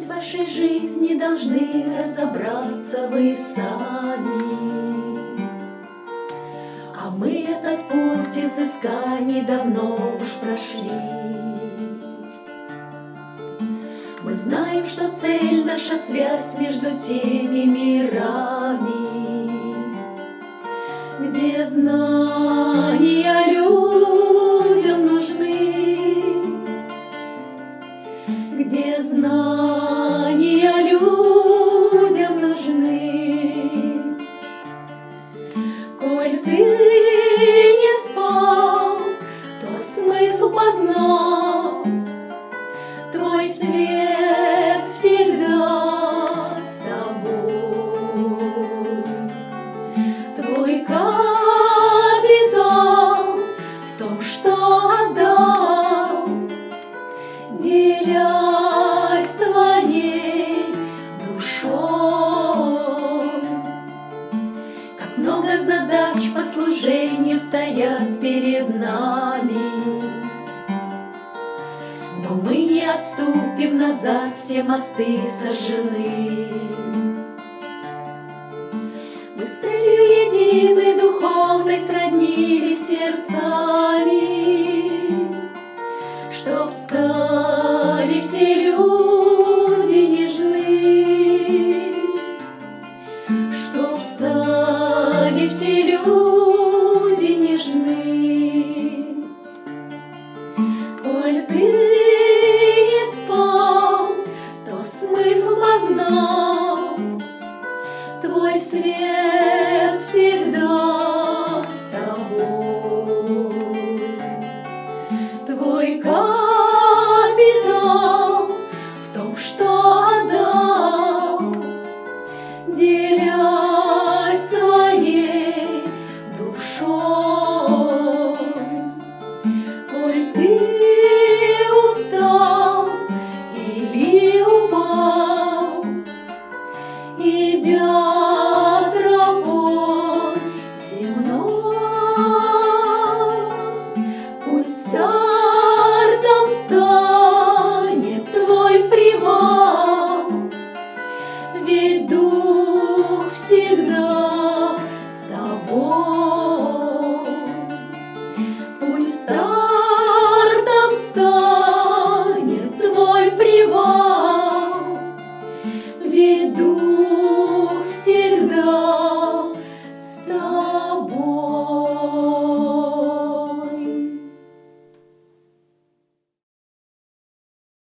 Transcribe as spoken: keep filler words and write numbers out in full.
в вашей жизни должны разобраться вы сами. А мы этот путь изысканий давно уж прошли. Мы знаем, что цель — наша связь между теми мирами, где знания людям нужны, где знания людям нужны. Коль ты не спал, то смысл познал, твой свет всегда с тобой. Твой капитал в том, что отдал, делясь своей душой. Как много задач по служению стоят перед нами, но мы не отступим назад, все мосты сожжены. Мы с целью единой духовной сроднились сердцами, чтоб стали все люди нежны, чтоб стали все люди нежны. Коль ты не спал, то смысл познал, твой свет всегда с тобой. Твой капитал в том, что отдал, делясь своей душой. Коль ты устал или упал, идя тропой земной, пусть стартом станет твой привал, ведь дух всегда с тобой. Пусть стартом станет твой привал, ведь дух всегда с тобой.